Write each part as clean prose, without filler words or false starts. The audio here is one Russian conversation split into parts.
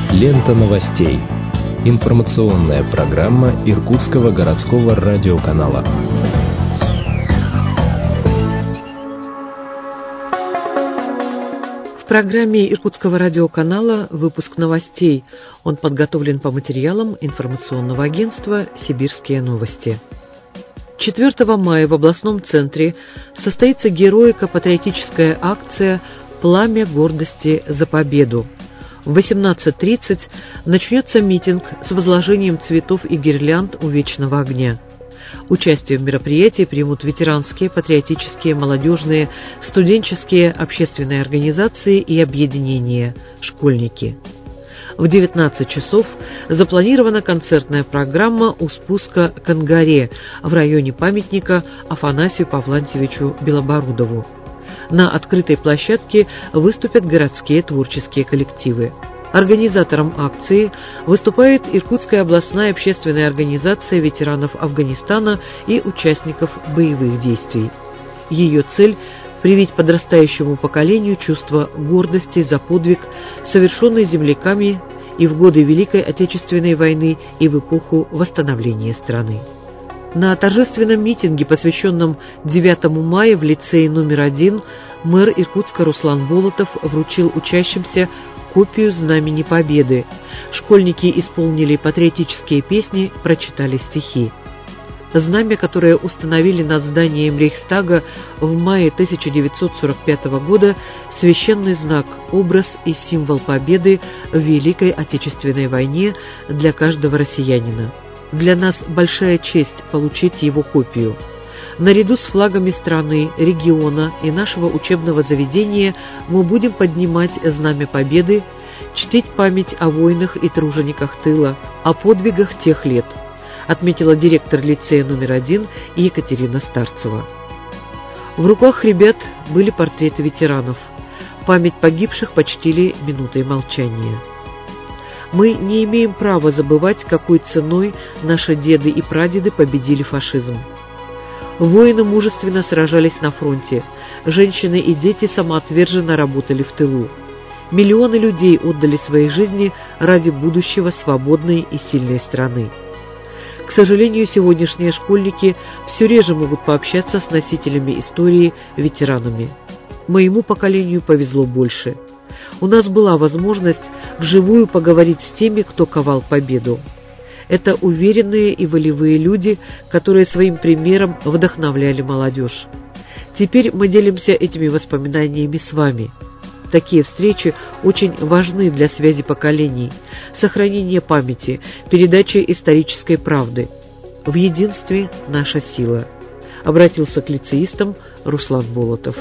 Лента новостей. Информационная программа Иркутского городского радиоканала. В программе Иркутского радиоканала выпуск новостей. Он подготовлен по материалам информационного агентства «Сибирские новости». 4 мая в областном центре состоится героико-патриотическая акция «Пламя гордости за победу». В 18:30 начнется митинг с возложением цветов и гирлянд у Вечного огня. Участие в мероприятии примут ветеранские, патриотические, молодежные, студенческие, общественные организации и объединения, школьники. В 19 часов запланирована концертная программа у спуска к Ангаре в районе памятника Афанасию Павлантьевичу Белоборудову. На открытой площадке выступят городские творческие коллективы. Организатором акции выступает Иркутская областная общественная организация ветеранов Афганистана и участников боевых действий. Ее цель – привить подрастающему поколению чувство гордости за подвиг, совершенный земляками и в годы Великой Отечественной войны, и в эпоху восстановления страны. На торжественном митинге, посвященном 9 мая в лицее номер 1, мэр Иркутска Руслан Болотов вручил учащимся копию Знамени Победы. Школьники исполнили патриотические песни, прочитали стихи. Знамя, которое установили над зданием Рейхстага в мае 1945 года, священный знак, образ и символ победы в Великой Отечественной войне для каждого россиянина. Для нас большая честь получить его копию. Наряду с флагами страны, региона и нашего учебного заведения мы будем поднимать Знамя Победы, чтить память о воинах и тружениках тыла, о подвигах тех лет, отметила директор лицея номер 1 Екатерина Старцева. В руках ребят были портреты ветеранов. Память погибших почтили минутой молчания. Мы не имеем права забывать, какой ценой наши деды и прадеды победили фашизм. Воины мужественно сражались на фронте, женщины и дети самоотверженно работали в тылу. Миллионы людей отдали свои жизни ради будущего свободной и сильной страны. К сожалению, сегодняшние школьники все реже могут пообщаться с носителями истории, ветеранами. Моему поколению повезло больше. У нас была возможность вживую поговорить с теми, кто ковал победу. Это уверенные и волевые люди, которые своим примером вдохновляли молодежь. Теперь мы делимся этими воспоминаниями с вами. Такие встречи очень важны для связи поколений, сохранения памяти, передачи исторической правды. В единстве наша сила. Обратился к лицеистам Руслан Болотов.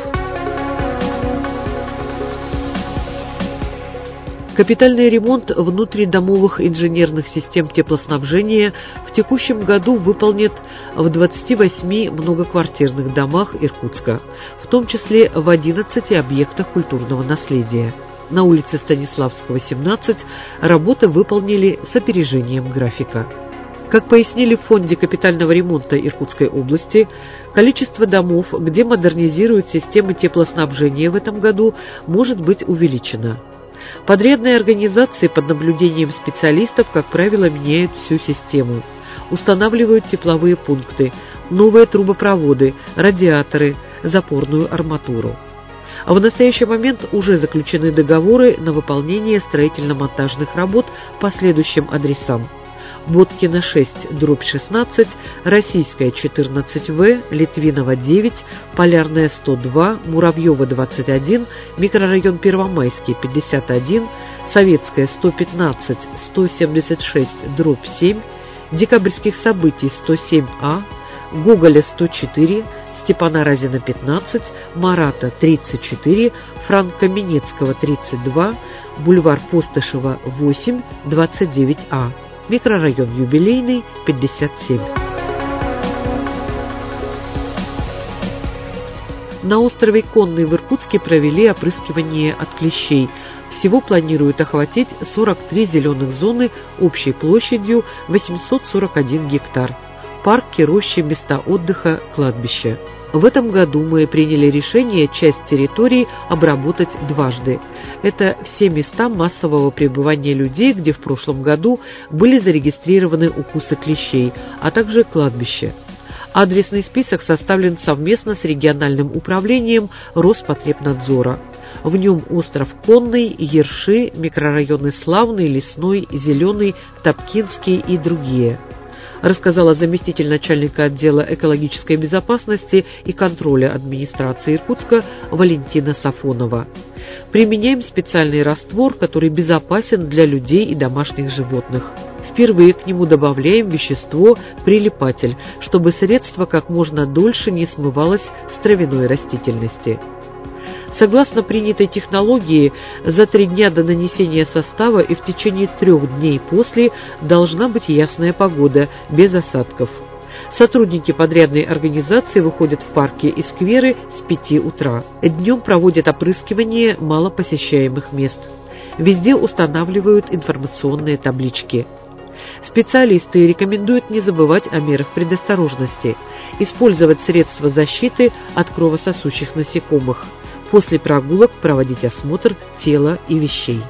Капитальный ремонт внутридомовых инженерных систем теплоснабжения в текущем году выполнят в 28 многоквартирных домах Иркутска, в том числе в 11 объектах культурного наследия. На улице Станиславского, 17, работы выполнили с опережением графика. Как пояснили в Фонде капитального ремонта Иркутской области, количество домов, где модернизируют системы теплоснабжения в этом году, может быть увеличено. Подрядные организации под наблюдением специалистов, как правило, меняют всю систему, устанавливают тепловые пункты, новые трубопроводы, радиаторы, запорную арматуру. А в настоящий момент уже заключены договоры на выполнение строительно-монтажных работ по следующим адресам: Боткина 6/16, Российская 14В, Литвинова 9, Полярная 102, Муравьева 21, микрорайон Первомайский 51, Советская 115, 176/7, Декабрьских событий 107А, Гоголя 104, Степана Разина 15, Марата 34, Франка Минецкого 32, бульвар Постышева 8, 29А. Микрорайон Юбилейный, 57. На острове Конный в Иркутске провели опрыскивание от клещей. Всего планируют охватить 43 зеленых зоны общей площадью 841 гектар. Парки, рощи, места отдыха, кладбища. В этом году мы приняли решение часть территорий обработать дважды. Это все места массового пребывания людей, где в прошлом году были зарегистрированы укусы клещей, а также кладбища. Адресный список составлен совместно с региональным управлением Роспотребнадзора. В нем остров Конный, Ерши, микрорайоны Славный, Лесной, Зеленый, Топкинский и другие, рассказала заместитель начальника отдела экологической безопасности и контроля администрации Иркутска Валентина Сафонова. Применяем специальный раствор, который безопасен для людей и домашних животных. Впервые к нему добавляем вещество прилипатель, чтобы средство как можно дольше не смывалось с травяной растительности. Согласно принятой технологии, за 3 дня до нанесения состава и в течение 3 дней после должна быть ясная погода, без осадков. Сотрудники подрядной организации выходят в парки и скверы с 5 утра. Днем проводят опрыскивание малопосещаемых мест. Везде устанавливают информационные таблички. Специалисты рекомендуют не забывать о мерах предосторожности, использовать средства защиты от кровососущих насекомых. После прогулок проводить осмотр тела и вещей.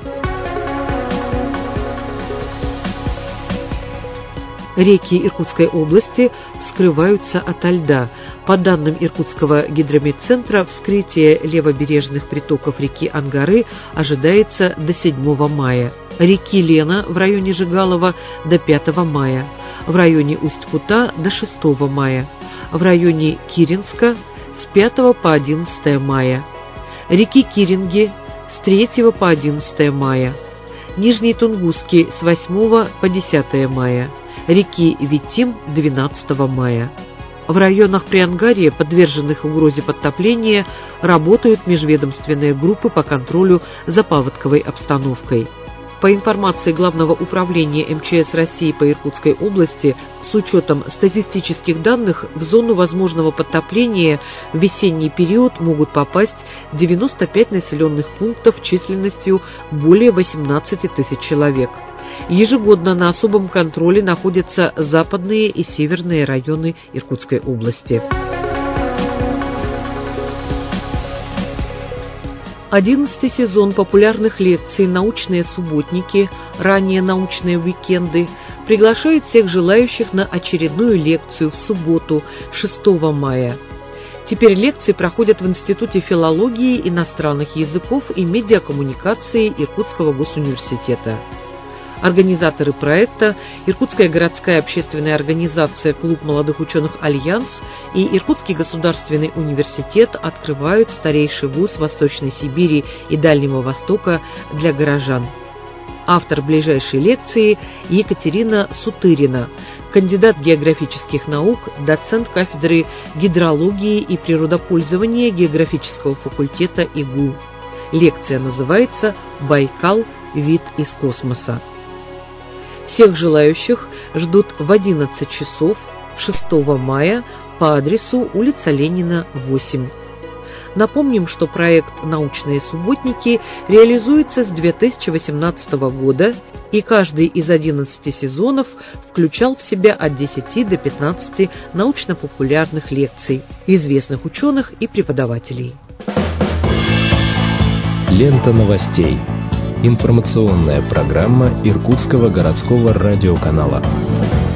Реки Иркутской области вскрываются ото льда. По данным Иркутского гидрометцентра, вскрытие левобережных притоков реки Ангары ожидается до 7 мая. Реки Лена в районе Жигалова до 5 мая. В районе Усть-Кута до 6 мая. В районе Киренска с 5 по 11 мая. Реки Киринги с 3 по 11 мая. Нижний Тунгусский с 8 по 10 мая. Реки Витим 12 мая. В районах Приангарья, подверженных угрозе подтопления, работают межведомственные группы по контролю за паводковой обстановкой. По информации Главного управления МЧС России по Иркутской области, с учетом статистических данных, в зону возможного подтопления в весенний период могут попасть 95 населенных пунктов численностью более 18 тысяч человек. Ежегодно на особом контроле находятся западные и северные районы Иркутской области. 11-й сезон популярных лекций «Научные субботники», ранее «Научные уикенды» приглашают всех желающих на очередную лекцию в субботу, 6 мая. Теперь лекции проходят в Институте филологии, иностранных языков и медиакоммуникации Иркутского госуниверситета. Организаторы проекта – Иркутская городская общественная организация «Клуб молодых ученых Альянс» и Иркутский государственный университет открывают старейший вуз Восточной Сибири и Дальнего Востока для горожан. Автор ближайшей лекции – Екатерина Сутырина, кандидат географических наук, доцент кафедры гидрологии и природопользования географического факультета ИГУ. Лекция называется «Байкал. Вид из космоса». Всех желающих ждут в 11 часов 6 мая по адресу улица Ленина, 8. Напомним, что проект «Научные субботники» реализуется с 2018 года, и каждый из 11 сезонов включал в себя от 10 до 15 научно-популярных лекций известных ученых и преподавателей. Лента новостей. Информационная программа Иркутского городского радиоканала.